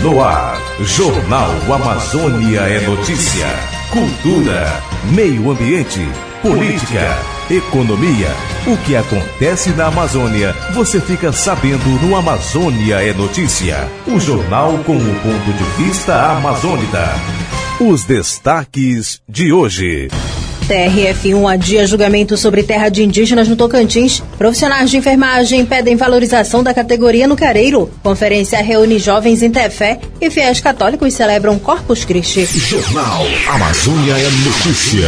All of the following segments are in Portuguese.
No ar, Jornal Amazônia é notícia. Cultura, meio ambiente, política, economia. O que acontece na Amazônia, você fica sabendo no Amazônia é Notícia. O jornal com o ponto de vista amazônida. Os destaques de hoje. TRF1 adia julgamento sobre terra de indígenas no Tocantins. Profissionais de enfermagem pedem valorização da categoria no Careiro. Conferência reúne jovens em Tefé e fiéis católicos celebram Corpus Christi. Jornal Amazônia é Notícia.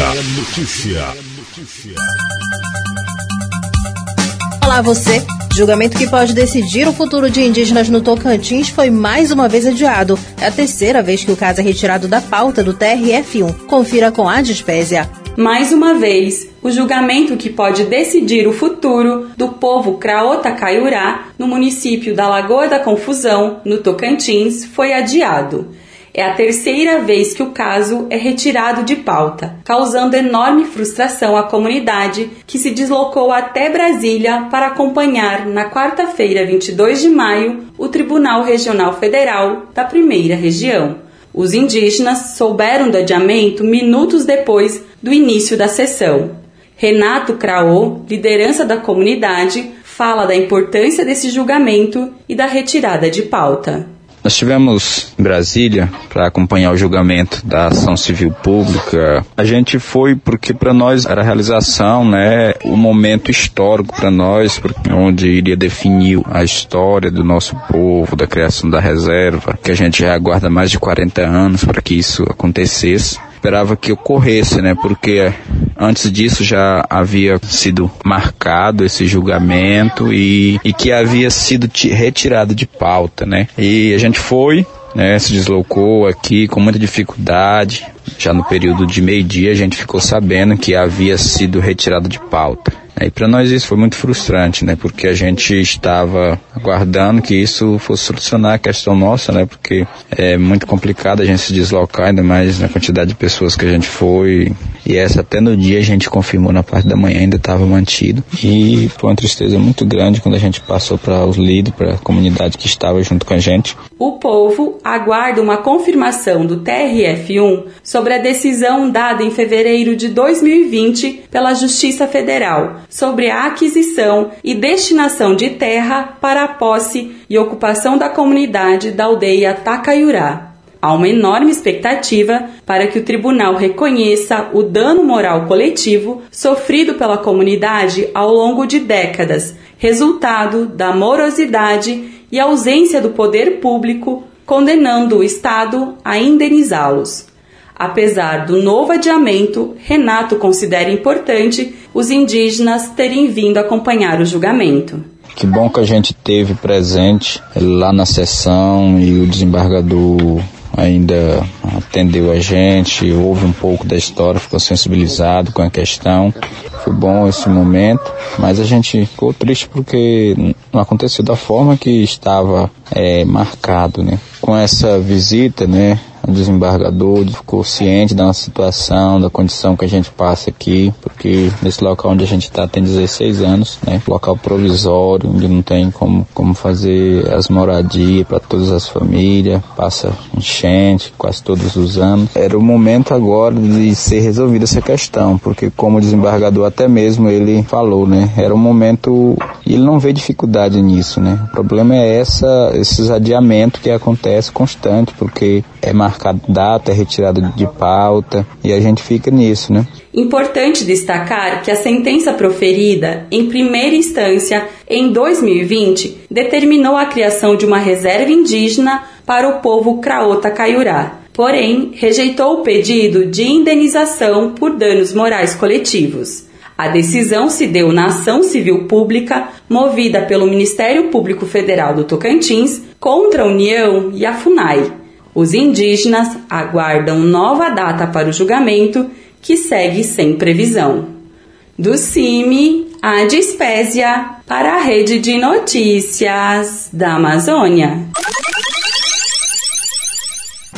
Olá você. Julgamento que pode decidir o futuro de indígenas no Tocantins foi mais uma vez adiado. É a terceira vez que o caso é retirado da pauta do TRF1. Confira com a Dispésia. Mais uma vez, o julgamento que pode decidir o futuro do povo Craota-Caiurá, no município da Lagoa da Confusão, no Tocantins, foi adiado. É a terceira vez que o caso é retirado de pauta, causando enorme frustração à comunidade que se deslocou até Brasília para acompanhar, na quarta-feira, 22 de maio, o Tribunal Regional Federal da Primeira Região. Os indígenas souberam do adiamento minutos depois do início da sessão. Renato Craô, liderança da comunidade, fala da importância desse julgamento e da retirada de pauta. Nós estivemos em Brasília para acompanhar o julgamento da ação civil pública. A gente foi porque para nós era a realização, um momento histórico para nós, onde iria definir a história do nosso povo, da criação da reserva, que a gente já aguarda mais de 40 anos para que isso acontecesse. Esperava que ocorresse, porque antes disso já havia sido marcado esse julgamento e que havia sido retirado de pauta, E a gente foi, se deslocou aqui com muita dificuldade. Já no período de meio-dia a gente ficou sabendo que havia sido retirado de pauta. E para nós isso foi muito frustrante, porque a gente estava aguardando que isso fosse solucionar a questão nossa, porque é muito complicado a gente se deslocar, ainda mais na quantidade de pessoas que a gente foi. E essa até no dia a gente confirmou na parte da manhã, ainda estava mantido. E foi uma tristeza muito grande quando a gente passou para os líderes, para a comunidade que estava junto com a gente. O povo aguarda uma confirmação do TRF1 sobre a decisão dada em fevereiro de 2020 pela Justiça Federal sobre a aquisição e destinação de terra para a posse e ocupação da comunidade da aldeia Tacaiurá. Há uma enorme expectativa para que o tribunal reconheça o dano moral coletivo sofrido pela comunidade ao longo de décadas, resultado da morosidade e ausência do poder público, condenando o Estado a indenizá-los. Apesar do novo adiamento, Renato considera importante os indígenas terem vindo acompanhar o julgamento. Que bom que a gente teve presente lá na sessão e o desembargador ainda atendeu a gente, ouve um pouco da história, ficou sensibilizado com a questão. Foi bom esse momento, mas a gente ficou triste porque não aconteceu da forma que estava marcado, Com essa visita, o desembargador ficou ciente da nossa situação, da condição que a gente passa aqui, porque nesse local onde a gente está tem 16 anos, local provisório, onde não tem como fazer as moradias para todas as famílias, passa enchente quase todos os anos. Era o momento agora de ser resolvida essa questão, porque como o desembargador até mesmo ele falou, era um momento, e ele não vê dificuldade nisso, O problema é esses adiamentos que acontecem constante, porque é marcado data, é retirado de pauta, e a gente fica nisso, Importante destacar que a sentença proferida, em primeira instância, em 2020, determinou a criação de uma reserva indígena para o povo Craota-Caiurá. Porém, rejeitou o pedido de indenização por danos morais coletivos. A decisão se deu na ação civil pública movida pelo Ministério Público Federal do Tocantins contra a União e a FUNAI. Os indígenas aguardam nova data para o julgamento, que segue sem previsão. Do CIMI, a Dispésia para a Rede de Notícias da Amazônia.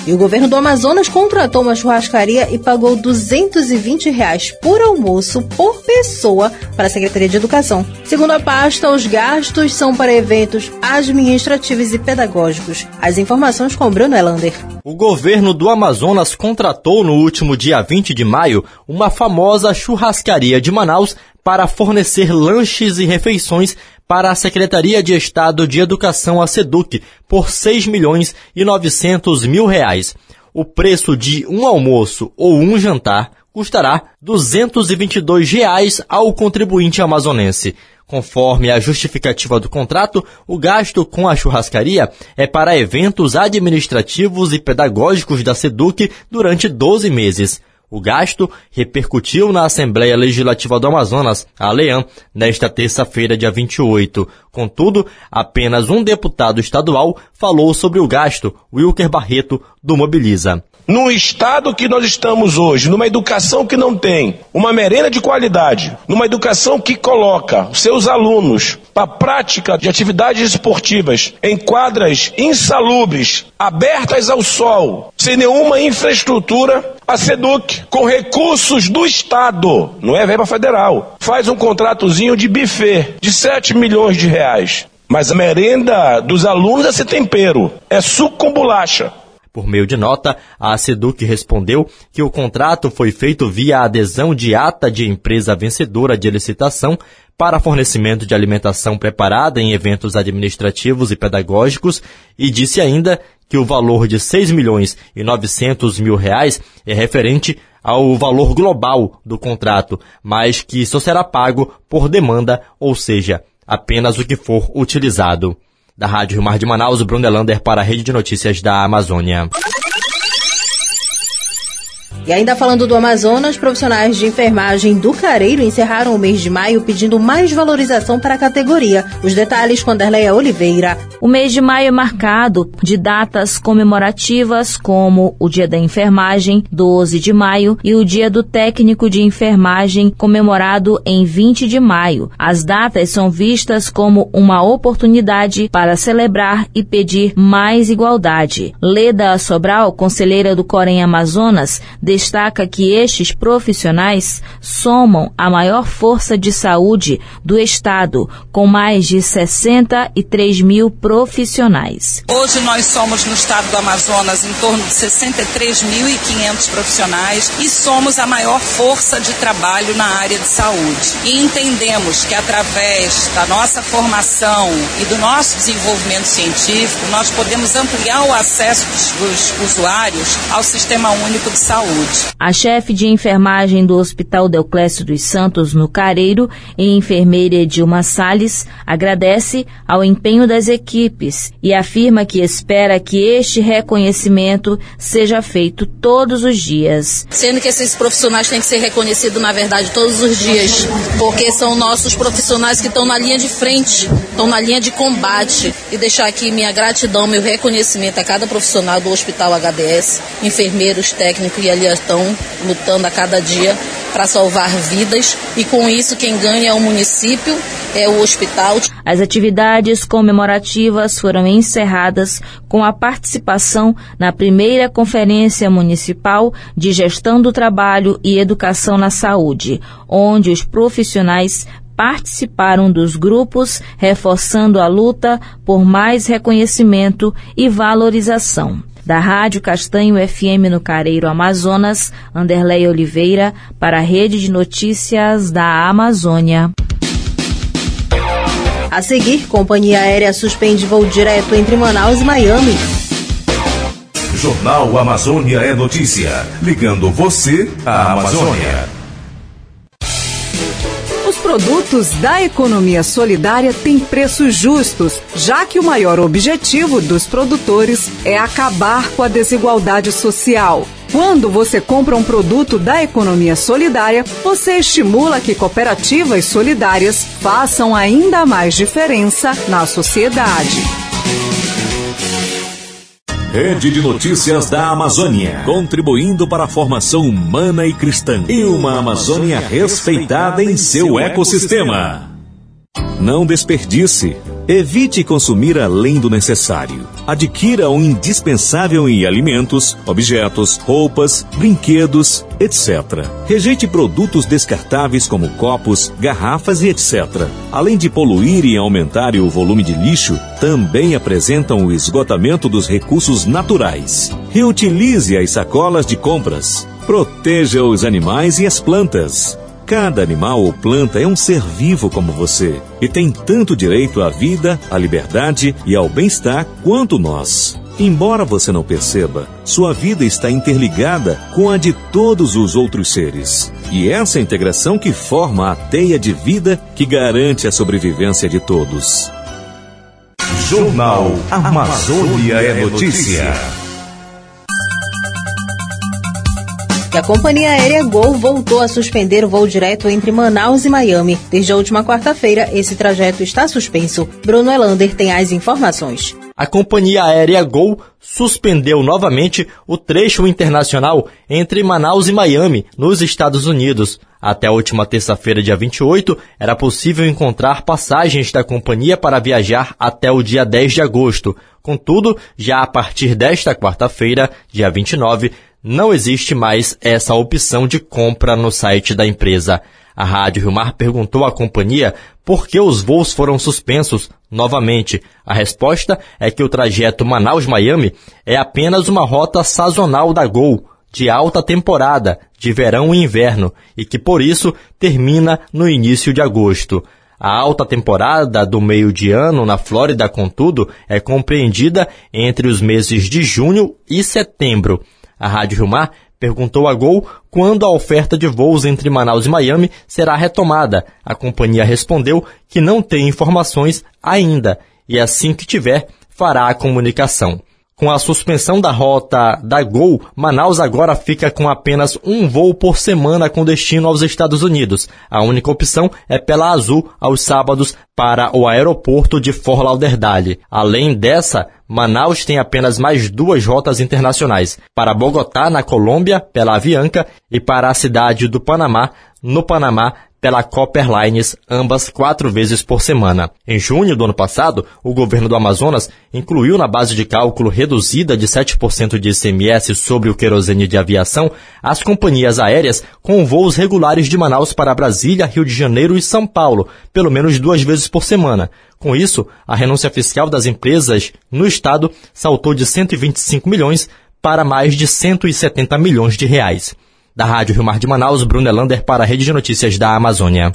E o governo do Amazonas contratou uma churrascaria e pagou R$220 por almoço por pessoa para a Secretaria de Educação. Segundo a pasta, os gastos são para eventos administrativos e pedagógicos. As informações com Bruno Elander. O governo do Amazonas contratou no último dia 20 de maio uma famosa churrascaria de Manaus para fornecer lanches e refeições para a Secretaria de Estado de Educação, a SEDUC, por R$6.900.000. O preço de um almoço ou um jantar custará R$222 ao contribuinte amazonense. Conforme a justificativa do contrato, o gasto com a churrascaria é para eventos administrativos e pedagógicos da SEDUC durante 12 meses. O gasto repercutiu na Assembleia Legislativa do Amazonas, a ALEAM, nesta terça-feira, dia 28. Contudo, apenas um deputado estadual falou sobre o gasto, Wilker Barreto, do Mobiliza. No estado que nós estamos hoje, numa educação que não tem uma merenda de qualidade, numa educação que coloca seus alunos para a prática de atividades esportivas em quadras insalubres, abertas ao sol, sem nenhuma infraestrutura, a SEDUC, com recursos do Estado, não é verba federal, faz um contratozinho de buffet de R$7 milhões. Mas a merenda dos alunos é sem tempero, é suco com bolacha. Por meio de nota, a SEDUC respondeu que o contrato foi feito via adesão de ata de empresa vencedora de licitação para fornecimento de alimentação preparada em eventos administrativos e pedagógicos e disse ainda que o valor de R$6.900.000 é referente ao valor global do contrato, mas que só será pago por demanda, ou seja, apenas o que for utilizado. Da Rádio Rio Mar de Manaus, Bruno Elander para a Rede de Notícias da Amazônia. E ainda falando do Amazonas, profissionais de enfermagem do Careiro encerraram o mês de maio pedindo mais valorização para a categoria. Os detalhes com Anderleia Oliveira. O mês de maio é marcado de datas comemorativas como o Dia da Enfermagem, 12 de maio, e o Dia do Técnico de Enfermagem, comemorado em 20 de maio. As datas são vistas como uma oportunidade para celebrar e pedir mais igualdade. Leda Sobral, conselheira do Corém Amazonas, destaca que estes profissionais somam a maior força de saúde do Estado, com mais de 63 mil profissionais. Hoje nós somos no estado do Amazonas em torno de 63.500 profissionais e somos a maior força de trabalho na área de saúde. E entendemos que através da nossa formação e do nosso desenvolvimento científico, nós podemos ampliar o acesso dos usuários ao Sistema Único de Saúde. A chefe de enfermagem do Hospital Deoclésio dos Santos, no Careiro, e enfermeira Edilma Salles, agradece ao empenho das equipes e afirma que espera que este reconhecimento seja feito todos os dias. Sendo que esses profissionais têm que ser reconhecidos, na verdade, todos os dias, porque são nossos profissionais que estão na linha de frente, estão na linha de combate. E deixar aqui minha gratidão, meu reconhecimento a cada profissional do Hospital HDS, enfermeiros, técnicos, e ali estão lutando a cada dia para salvar vidas, e com isso quem ganha é o município, é o hospital. As atividades comemorativas foram encerradas com a participação na primeira Conferência Municipal de Gestão do Trabalho e Educação na Saúde, onde os profissionais participaram dos grupos, reforçando a luta por mais reconhecimento e valorização. Da Rádio Castanho FM no Careiro, Amazonas, Anderleia Oliveira, para a Rede de Notícias da Amazônia. A seguir, companhia aérea suspende voo direto entre Manaus e Miami. Jornal Amazônia é notícia, ligando você à Amazônia. Os produtos da economia solidária têm preços justos, já que o maior objetivo dos produtores é acabar com a desigualdade social. Quando você compra um produto da economia solidária, você estimula que cooperativas solidárias façam ainda mais diferença na sociedade. Rede de Notícias da Amazônia, contribuindo para a formação humana e cristã e uma Amazônia respeitada em seu ecossistema. Não desperdice. Evite consumir além do necessário. Adquira o indispensável em alimentos, objetos, roupas, brinquedos, etc. Rejeite produtos descartáveis como copos, garrafas e etc. Além de poluir e aumentar o volume de lixo, também apresentam o esgotamento dos recursos naturais. Reutilize as sacolas de compras. Proteja os animais e as plantas. Cada animal ou planta é um ser vivo como você e tem tanto direito à vida, à liberdade e ao bem-estar quanto nós. Embora você não perceba, sua vida está interligada com a de todos os outros seres. E essa integração que forma a teia de vida que garante a sobrevivência de todos. Jornal Amazônia é Notícia. A companhia aérea Gol voltou a suspender o voo direto entre Manaus e Miami. Desde a última quarta-feira, esse trajeto está suspenso. Bruno Elander tem as informações. A companhia aérea Gol suspendeu novamente o trecho internacional entre Manaus e Miami, nos Estados Unidos. Até a última terça-feira, dia 28, era possível encontrar passagens da companhia para viajar até o dia 10 de agosto. Contudo, já a partir desta quarta-feira, dia 29, não existe mais essa opção de compra no site da empresa. A Rádio Rio Mar perguntou à companhia por que os voos foram suspensos novamente. A resposta é que o trajeto Manaus-Miami é apenas uma rota sazonal da Gol, de alta temporada, de verão e inverno, e que por isso termina no início de agosto. A alta temporada do meio de ano na Flórida, contudo, é compreendida entre os meses de junho e setembro. A Rádio Rio Mar perguntou à Gol quando a oferta de voos entre Manaus e Miami será retomada. A companhia respondeu que não tem informações ainda e assim que tiver, fará a comunicação. Com a suspensão da rota da Gol, Manaus agora fica com apenas um voo por semana com destino aos Estados Unidos. A única opção é pela Azul aos sábados para o aeroporto de Fort Lauderdale. Além dessa, Manaus tem apenas mais 2 rotas internacionais, para Bogotá, na Colômbia, pela Avianca, e para a cidade do Panamá, no Panamá, pela Copper Lines, ambas 4 vezes por semana. Em junho do ano passado, o governo do Amazonas incluiu na base de cálculo reduzida de 7% de ICMS sobre o querosene de aviação as companhias aéreas com voos regulares de Manaus para Brasília, Rio de Janeiro e São Paulo, pelo menos 2 vezes por semana. Com isso, a renúncia fiscal das empresas no estado saltou de 125 milhões para mais de 170 milhões de reais. Da Rádio Rio Mar de Manaus, Bruno Elander para a Rede de Notícias da Amazônia.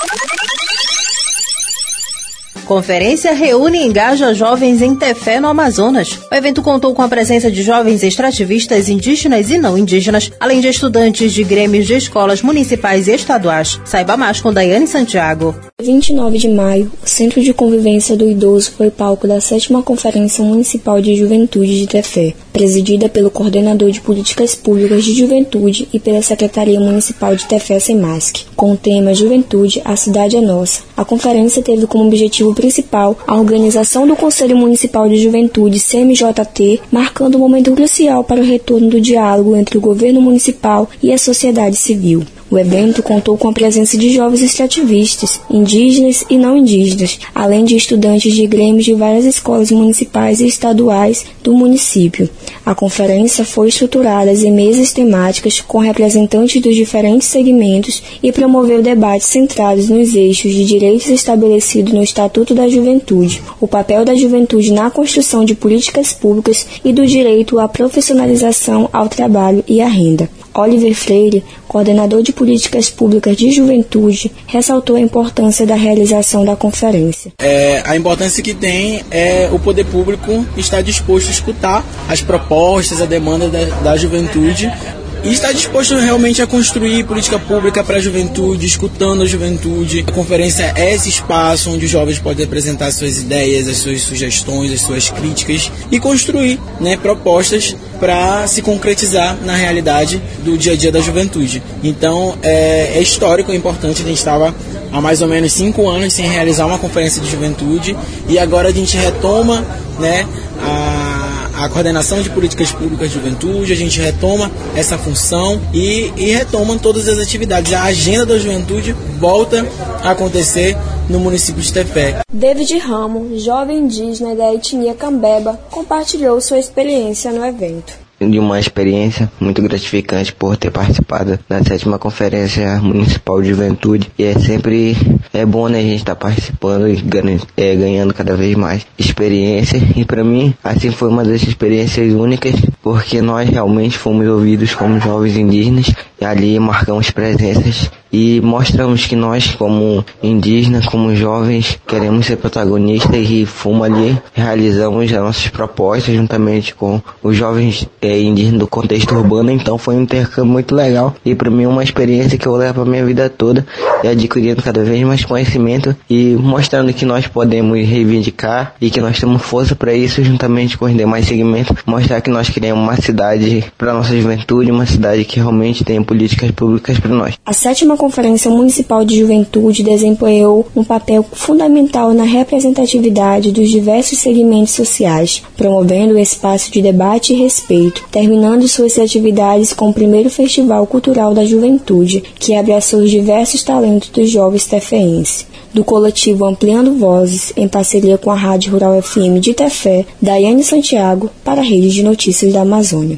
Conferência reúne e engaja jovens em Tefé, no Amazonas. O evento contou com a presença de jovens extrativistas indígenas e não indígenas, além de estudantes de grêmios de escolas municipais e estaduais. Saiba mais com Daiane Santiago. 29 de maio, o Centro de Convivência do Idoso foi palco da 7ª Conferência Municipal de Juventude de Tefé, presidida pelo Coordenador de Políticas Públicas de Juventude e pela Secretaria Municipal de Tefé, SEMASC, com o tema Juventude, a Cidade é Nossa. A conferência teve como objetivo principal a organização do Conselho Municipal de Juventude, CMJT, marcando um momento crucial para o retorno do diálogo entre o governo municipal e a sociedade civil. O evento contou com a presença de jovens extrativistas, indígenas e não indígenas, além de estudantes de grêmios de várias escolas municipais e estaduais do município. A conferência foi estruturada em mesas temáticas com representantes dos diferentes segmentos e promoveu debates centrados nos eixos de direitos estabelecidos no Estatuto da Juventude, o papel da juventude na construção de políticas públicas e do direito à profissionalização, ao trabalho e à renda. Oliver Freire, coordenador de políticas públicas de juventude, ressaltou a importância da realização da conferência. A importância que tem é o poder público estar disposto a escutar as propostas, a demanda da juventude e está disposto realmente a construir política pública para a juventude, escutando a juventude. A conferência é esse espaço onde os jovens podem apresentar suas ideias, as suas sugestões, as suas críticas e construir propostas para se concretizar na realidade do dia a dia da juventude. Então, é histórico, é importante. A gente estava há mais ou menos 5 anos sem realizar uma conferência de juventude e agora a gente retoma a coordenação de políticas públicas de juventude, a gente retoma essa função e retoma todas as atividades. A agenda da juventude volta a acontecer no município de Tefé. David Ramo, jovem indígena da etnia Cambeba, compartilhou sua experiência no evento. De uma experiência muito gratificante por ter participado da 7ª Conferência Municipal de Juventude, e sempre bom, né, a gente estar participando e ganhando cada vez mais experiência, e para mim assim foi uma das experiências únicas, porque nós realmente fomos ouvidos como jovens indígenas e ali marcamos presenças e mostramos que nós, como indígenas, como jovens, queremos ser protagonistas, e fomos ali, realizamos as nossas propostas juntamente com os jovens indígenas do contexto urbano. Então foi um intercâmbio muito legal, e para mim uma experiência que eu levo para minha vida toda, e adquirindo cada vez mais conhecimento e mostrando que nós podemos reivindicar e que nós temos força para isso, juntamente com os demais segmentos, mostrar que nós queremos uma cidade para a nossa juventude, uma cidade que realmente tenha políticas públicas para nós. A 7ª Conferência Municipal de Juventude desempenhou um papel fundamental na representatividade dos diversos segmentos sociais, promovendo um espaço de debate e respeito, terminando suas atividades com o primeiro Festival Cultural da Juventude, que abraçou os diversos talentos dos jovens tefeenses. Do coletivo Ampliando Vozes, em parceria com a Rádio Rural FM de Tefé, Daiane Santiago, para a Rede de Notícias da Amazônia.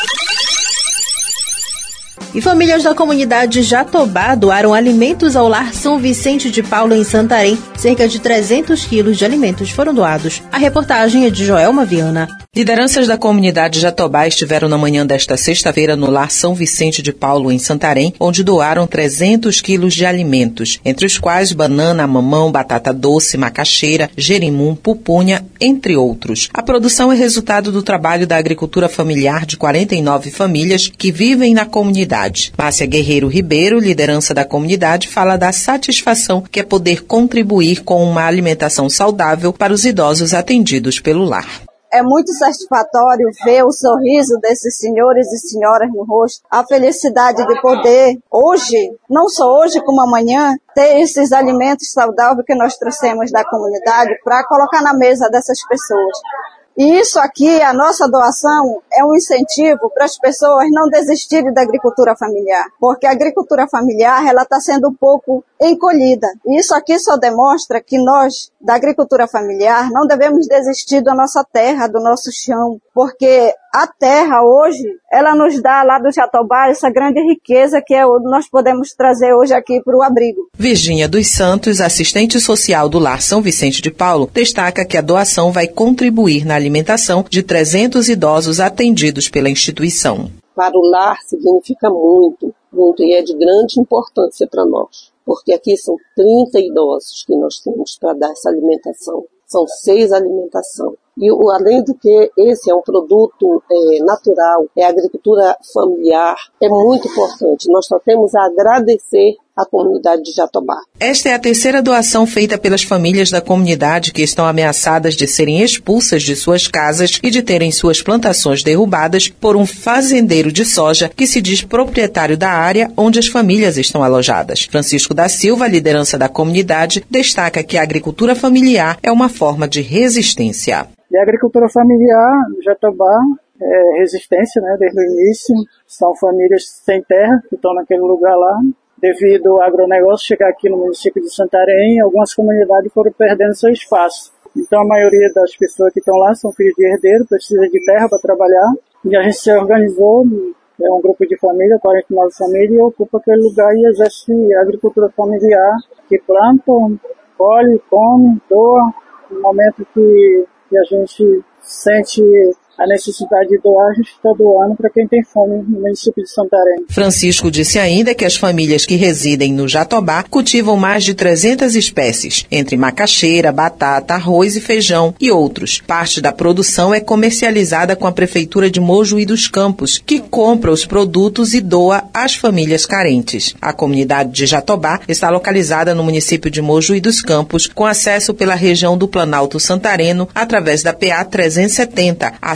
E famílias da comunidade Jatobá doaram alimentos ao Lar São Vicente de Paulo, em Santarém. Cerca de 300 quilos de alimentos foram doados. A reportagem é de Joelma Viana. Lideranças da comunidade Jatobá estiveram na manhã desta sexta-feira no Lar São Vicente de Paulo, em Santarém, onde doaram 300 quilos de alimentos, entre os quais banana, mamão, batata doce, macaxeira, jerimum, pupunha, entre outros. A produção é resultado do trabalho da agricultura familiar de 49 famílias que vivem na comunidade. Márcia Guerreiro Ribeiro, liderança da comunidade, fala da satisfação que é poder contribuir com uma alimentação saudável para os idosos atendidos pelo lar. É muito satisfatório ver o sorriso desses senhores e senhoras no rosto, a felicidade de poder hoje, não só hoje como amanhã, ter esses alimentos saudáveis que nós trouxemos da comunidade para colocar na mesa dessas pessoas. E isso aqui, a nossa doação, é um incentivo para as pessoas não desistirem da agricultura familiar, porque a agricultura familiar ela está sendo um pouco encolhida. E isso aqui só demonstra que nós, da agricultura familiar, não devemos desistir da nossa terra, do nosso chão, porque a terra hoje, ela nos dá lá do Jatobá essa grande riqueza que nós podemos trazer hoje aqui para o abrigo. Virgínia dos Santos, assistente social do Lar São Vicente de Paulo, destaca que a doação vai contribuir na alimentação de 300 idosos atendidos pela instituição. Para o lar significa muito, muito, e é de grande importância para nós, porque aqui são 30 idosos que nós temos para dar essa alimentação. São 6 alimentações. E além do que esse é um produto natural, é agricultura familiar, é muito importante. Nós só temos a agradecer à comunidade de Jatobá. Esta é a terceira doação feita pelas famílias da comunidade que estão ameaçadas de serem expulsas de suas casas e de terem suas plantações derrubadas por um fazendeiro de soja que se diz proprietário da área onde as famílias estão alojadas. Francisco da Silva, liderança da comunidade, destaca que a agricultura familiar é uma forma de resistência. E a agricultura familiar, Jatobá, é resistência, né, desde o início. São famílias sem terra que estão naquele lugar lá. Devido ao agronegócio chegar aqui no município de Santarém, algumas comunidades foram perdendo seu espaço. Então a maioria das pessoas que estão lá são filhos de herdeiro, precisa de terra para trabalhar. E a gente se organizou, é um grupo de família, 49 famílias, e ocupa aquele lugar e exerce agricultura familiar, que plantam, colhe, come, doa. No momento que a gente sente a necessidade de doar, a gente está doando para quem tem fome no município de Santarém. Francisco disse ainda que as famílias que residem no Jatobá cultivam mais de 300 espécies, entre macaxeira, batata, arroz e feijão e outros. Parte da produção é comercializada com a Prefeitura de Mojuí dos Campos, que compra os produtos e doa às famílias carentes. A comunidade de Jatobá está localizada no município de Mojuí dos Campos, com acesso pela região do Planalto Santareno através da PA 370, a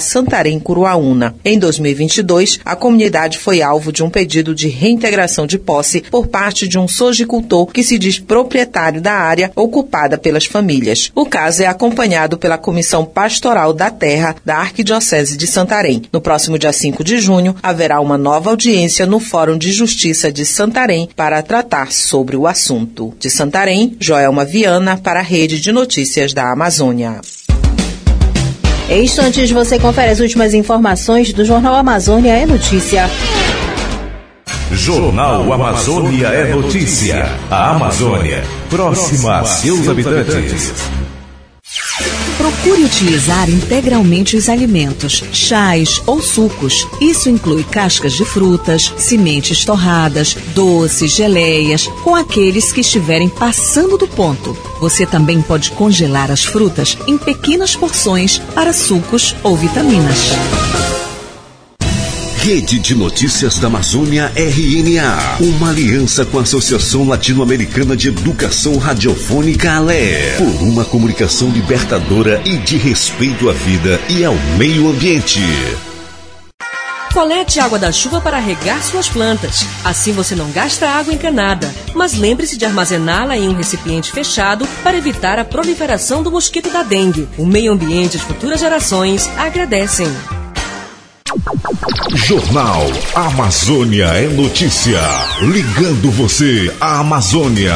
Santarém-Curuaúna. Em 2022, a comunidade foi alvo de um pedido de reintegração de posse por parte de um sojicultor que se diz proprietário da área ocupada pelas famílias. O caso é acompanhado pela Comissão Pastoral da Terra da Arquidiocese de Santarém. No próximo dia 5 de junho, haverá uma nova audiência no Fórum de Justiça de Santarém para tratar sobre o assunto. De Santarém, Joelma Viana para a Rede de Notícias da Amazônia. Em instantes, você confere as últimas informações do Jornal Amazônia é Notícia. Jornal Amazônia é Notícia. A Amazônia, próxima a seus habitantes. Procure utilizar integralmente os alimentos, chás ou sucos. Isso inclui cascas de frutas, sementes torradas, doces, geleias, com aqueles que estiverem passando do ponto. Você também pode congelar as frutas em pequenas porções para sucos ou vitaminas. Rede de Notícias da Amazônia RNA, uma aliança com a Associação Latino-Americana de Educação Radiofônica ALE, por uma comunicação libertadora e de respeito à vida e ao meio ambiente. Colete água da chuva para regar suas plantas. Assim você não gasta água encanada. Mas lembre-se de armazená-la em um recipiente fechado para evitar a proliferação do mosquito da dengue. O meio ambiente e as futuras gerações agradecem. Jornal Amazônia é Notícia. Ligando você à Amazônia.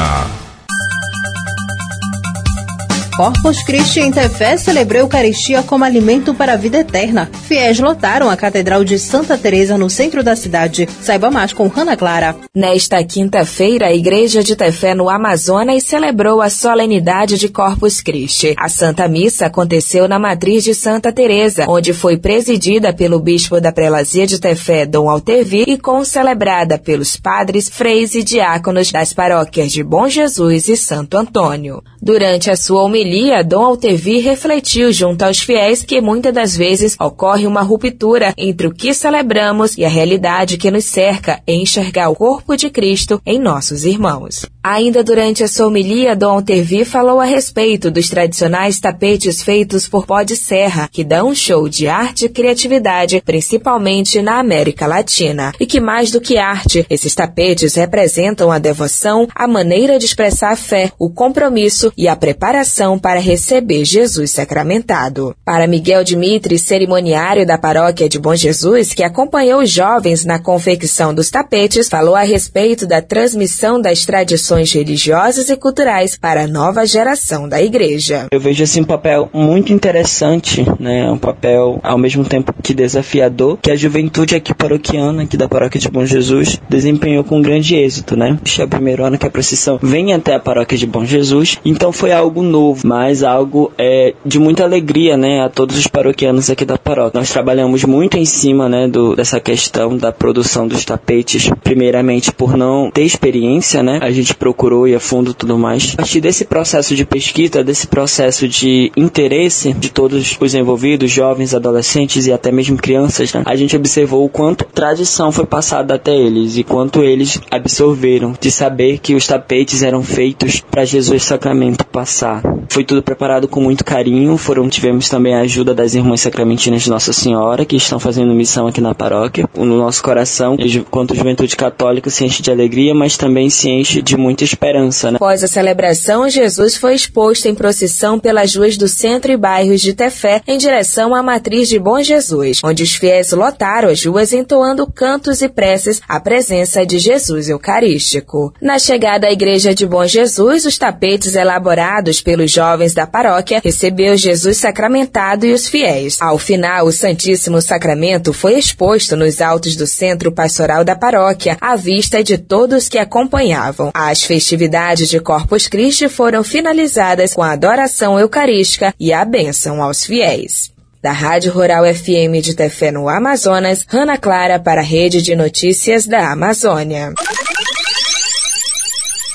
Corpus Christi em Tefé celebrou a Eucaristia como alimento para a vida eterna. Fiéis lotaram a Catedral de Santa Teresa no centro da cidade. Saiba mais com Ana Clara. Nesta quinta-feira, a Igreja de Tefé no Amazonas celebrou a solenidade de Corpus Christi. A Santa Missa aconteceu na Matriz de Santa Teresa, onde foi presidida pelo bispo da Prelazia de Tefé, Dom Altevi, e concelebrada pelos padres, freis e diáconos das paróquias de Bom Jesus e Santo Antônio. Durante a sua homilia, Dom Altevi refletiu junto aos fiéis que muitas das vezes ocorre uma ruptura entre o que celebramos e a realidade que nos cerca em enxergar o corpo de Cristo em nossos irmãos. Ainda durante a sua homilia, Dom Altevi falou a respeito dos tradicionais tapetes feitos por pó de serra, que dão um show de arte e criatividade, principalmente na América Latina. E que mais do que arte, esses tapetes representam a devoção, a maneira de expressar a fé, o compromisso e a preparação para receber Jesus sacramentado. Para Miguel Dimitri, cerimoniário da paróquia de Bom Jesus, que acompanhou os jovens na confecção dos tapetes, falou a respeito da transmissão das tradições religiosas e culturais para a nova geração da igreja. Eu vejo assim um papel muito interessante, né? Um papel ao mesmo tempo que desafiador, que a juventude aqui paroquiana, aqui da paróquia de Bom Jesus, desempenhou com grande êxito, né? É o primeiro ano que a procissão vem até a paróquia de Bom Jesus, então foi algo novo, mas algo de muita alegria, né? A todos os paroquianos aqui da paróquia. Nós trabalhamos muito em cima, né? Dessa questão da produção dos tapetes, primeiramente por não ter experiência, né? A gente procurou ir a fundo e tudo mais. A partir desse processo de pesquisa, desse processo de interesse de todos os envolvidos, jovens, adolescentes e até mesmo crianças, né? A gente observou o quanto tradição foi passada até eles e quanto eles absorveram de saber que os tapetes eram feitos para Jesus Sacramento passar. Foi tudo preparado com muito carinho. Tivemos também a ajuda das Irmãs Sacramentinas de Nossa Senhora, que estão fazendo missão aqui na paróquia. No nosso coração, quanto juventude católica, se enche de alegria, mas também se enche de muita esperança, né? Após a celebração, Jesus foi exposto em procissão pelas ruas do centro e bairros de Tefé em direção à Matriz de Bom Jesus, onde os fiéis lotaram as ruas entoando cantos e preces à presença de Jesus Eucarístico. Na chegada à Igreja de Bom Jesus, os tapetes elaborados pelos jovens da paróquia recebeu Jesus sacramentado e os fiéis. Ao final, o Santíssimo Sacramento foi exposto nos altos do centro pastoral da paróquia, à vista de todos que acompanhavam. As festividades de Corpus Christi foram finalizadas com a adoração eucarística e a bênção aos fiéis. Da Rádio Rural FM de Tefé no Amazonas, Ana Clara para a Rede de Notícias da Amazônia.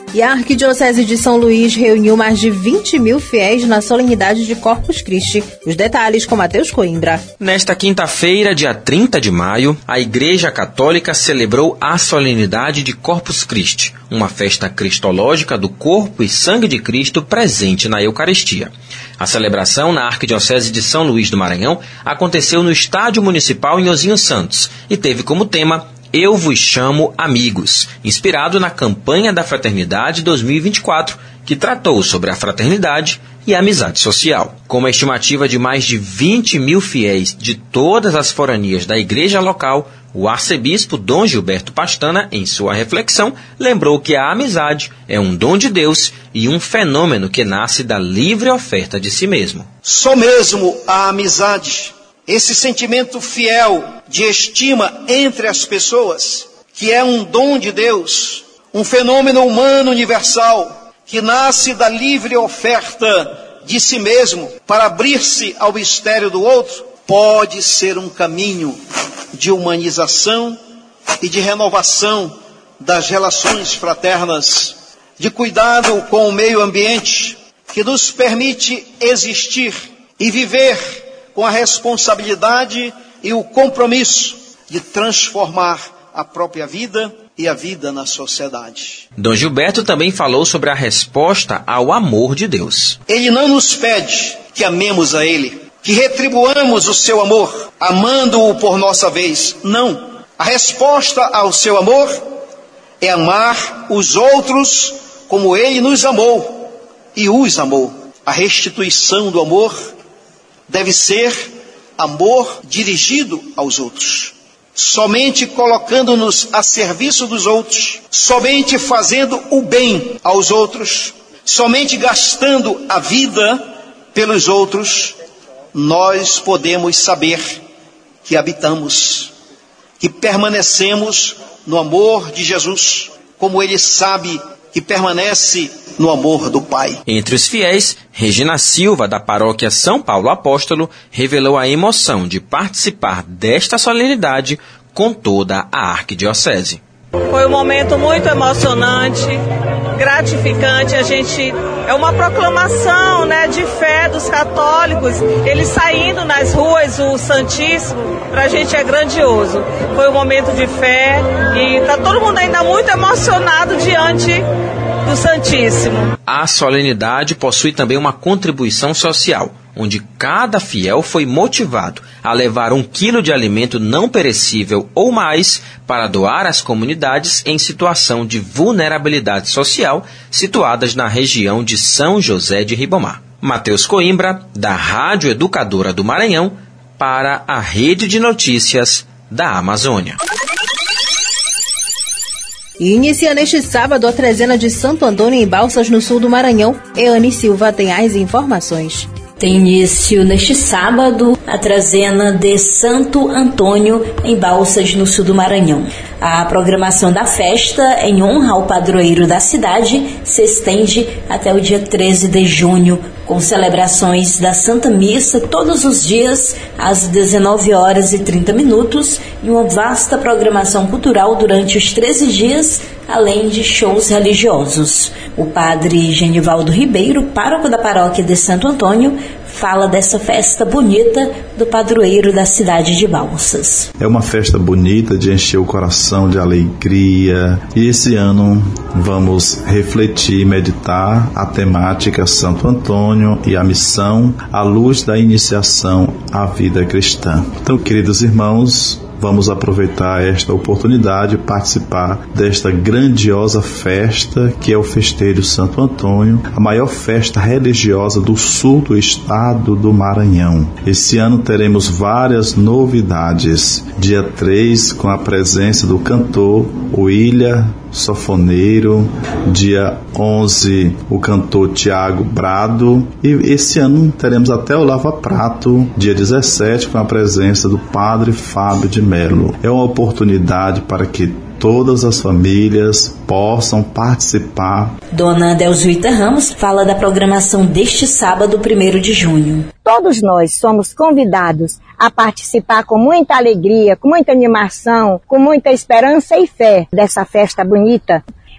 E a Arquidiocese de São Luís reuniu mais de 20 mil fiéis na solenidade de Corpus Christi. Os detalhes com Matheus Coimbra. Nesta quinta-feira, dia 30 de maio, a Igreja Católica celebrou a solenidade de Corpus Christi, uma festa cristológica do corpo e sangue de Cristo presente na Eucaristia. A celebração na Arquidiocese de São Luís do Maranhão aconteceu no Estádio Municipal em Osinhos Santos e teve como tema Eu Vos Chamo Amigos, inspirado na campanha da Fraternidade 2024, que tratou sobre a fraternidade e a amizade social. Com uma estimativa de mais de 20 mil fiéis de todas as foranias da igreja local, o arcebispo Dom Gilberto Pastana, em sua reflexão, lembrou que a amizade é um dom de Deus e um fenômeno que nasce da livre oferta de si mesmo. Só mesmo a amizade, esse sentimento fiel de estima entre as pessoas, que é um dom de Deus, um fenômeno humano universal, que nasce da livre oferta de si mesmo para abrir-se ao mistério do outro, pode ser um caminho de humanização e de renovação das relações fraternas, de cuidado com o meio ambiente, que nos permite existir e viver com a responsabilidade e o compromisso de transformar a própria vida e a vida na sociedade. Dom Gilberto também falou sobre a resposta ao amor de Deus. Ele não nos pede que amemos a Ele, que retribuamos o seu amor, amando-o por nossa vez. Não. A resposta ao seu amor é amar os outros como Ele nos amou e os amou. A restituição do amor deve ser amor dirigido aos outros. Somente colocando-nos a serviço dos outros, somente fazendo o bem aos outros, somente gastando a vida pelos outros, nós podemos saber que habitamos, que permanecemos no amor de Jesus, como Ele sabe que permanece no amor do Pai. Entre os fiéis, Regina Silva, da paróquia São Paulo Apóstolo, revelou a emoção de participar desta solenidade com toda a arquidiocese. Foi um momento muito emocionante, gratificante. É uma proclamação, de fé dos católicos, eles saindo nas ruas, o Santíssimo, pra gente é grandioso. Foi um momento de fé e tá todo mundo ainda muito emocionado diante do Santíssimo. A solenidade possui também uma contribuição social, onde cada fiel foi motivado a levar 1 quilo de alimento não perecível ou mais para doar às comunidades em situação de vulnerabilidade social situadas na região de São José de Ribamar. Matheus Coimbra, da Rádio Educadora do Maranhão, para a Rede de Notícias da Amazônia. E inicia neste sábado a trezena de Santo Antônio em Balsas, no sul do Maranhão. Eane Silva tem as informações. Tem início neste sábado a trezena de Santo Antônio em Balsas, no sul do Maranhão. A programação da festa, em honra ao padroeiro da cidade, se estende até o dia 13 de junho, com celebrações da Santa Missa todos os dias, às 19h30, e uma vasta programação cultural durante os 13 dias, além de shows religiosos. O padre Genivaldo Ribeiro, pároco da paróquia de Santo Antônio, fala dessa festa bonita do padroeiro da cidade de Balsas. É uma festa bonita de encher o coração de alegria, e esse ano vamos refletir e meditar a temática Santo Antônio e a missão à luz da iniciação à vida cristã. Então, queridos irmãos, vamos aproveitar esta oportunidade e participar desta grandiosa festa que é o Festeiro Santo Antônio, a maior festa religiosa do sul do estado do Maranhão. Esse ano teremos várias novidades. Dia 3, com a presença do cantor William Sofoneiro. Dia 11, o cantor Tiago Brado. E esse ano teremos até o Lava Prato, dia 17, com a presença do Padre Fábio de Melo. É uma oportunidade para que todas as famílias possam participar. Dona Delzuita Ramos fala da programação deste sábado, 1º de junho. Todos nós somos convidados a participar com muita alegria, com muita animação, com muita esperança e fé dessa festa bonita.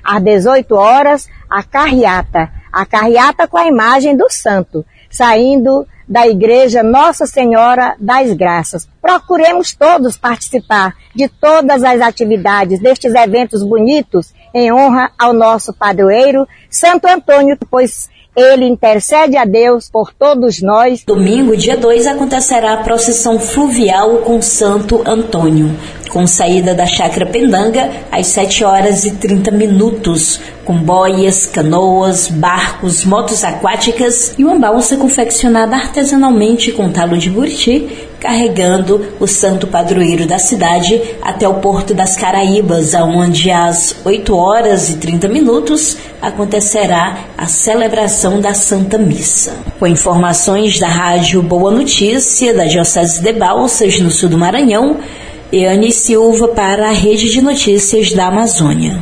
às 18 horas, a carreata com a imagem do santo, saindo da Igreja Nossa Senhora das Graças. Procuremos todos participar de todas as atividades destes eventos bonitos em honra ao nosso padroeiro Santo Antônio, pois ele intercede a Deus por todos nós. Domingo, dia 2, acontecerá a procissão fluvial com Santo Antônio, com saída da Chácara Pendanga às 7h30, com boias, canoas, barcos, motos aquáticas e uma balsa confeccionada artesanalmente com talo de buriti, carregando o santo padroeiro da cidade até o Porto das Caraíbas, onde às 8h30 acontecerá a celebração da Santa Missa. Com informações da Rádio Boa Notícia, da Diocese de Balsas, no sul do Maranhão, Eane Silva para a Rede de Notícias da Amazônia.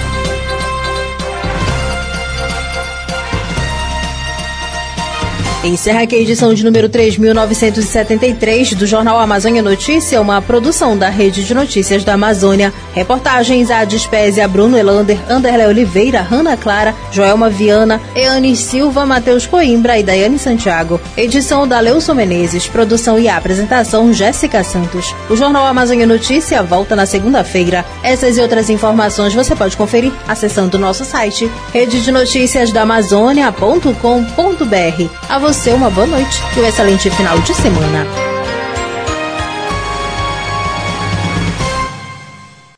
Encerra aqui a edição de número 3.973 do Jornal Amazônia Notícia, uma produção da Rede de Notícias da Amazônia. Reportagens: Adispésia, Bruno Elander, Anderlé Oliveira, Hanna Clara, Joelma Viana, Eane Silva, Matheus Coimbra e Daiane Santiago. Edição da Leuson Menezes, produção e apresentação Jéssica Santos. O Jornal Amazônia Notícia volta na segunda-feira. Essas e outras informações você pode conferir acessando o nosso site rededenoticiasdaamazônia.com.br. A você uma boa noite e um excelente final de semana.